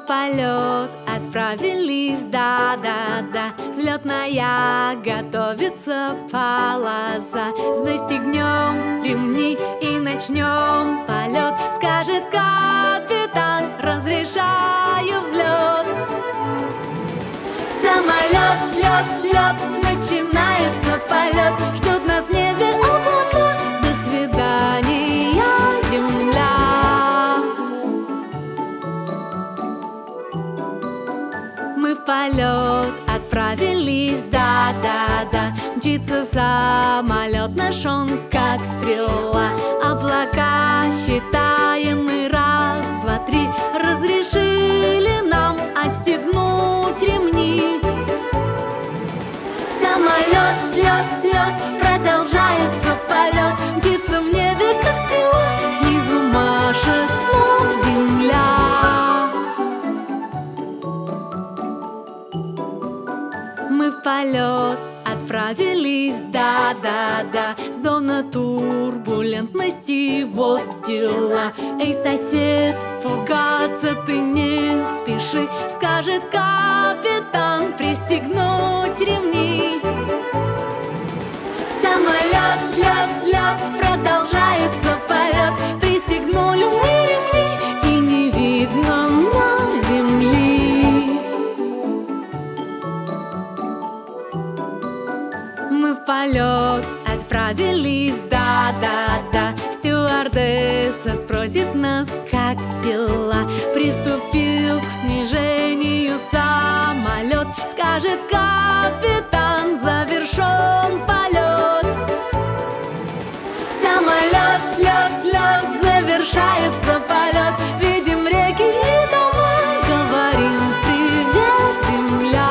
полет отправились, да-да-да. Взлетная готовится полоса. Застегнем ремни и начнем полет. Скажет капитан: разрешаю взлет. Самолет, лед, лед, начинается полет. Ждут нас в небе облака. До свидания, земля. Мы в полет отправились, да-да-да. Мчится самолет наш, он как стрела. Облака считаем мы: раз, два, три. Разрешили нам отстегнуть ремни. Самолет, лед, лед, продолжается полет. Мчится в небе как стрела. Снизу машет нам земля. Мы в полет отправились, да-да-да. Зона турбулентности, вот дела. Эй, сосед, пугаться ты не спеши. Скажет капитан: пристегнуть ремни. Самолет, лед, лед, продолжается полет. Пристегнули мы ремни, и не видно нам земли. Мы в полет отправились, да-да-да. Стюардесса спросит нас: как дела? Приступил к снижению самолет. Скажет капитан: завершен полет. Самолет, лед, лед, завершается полет. Видим реки и дома, говорим: привет, земля.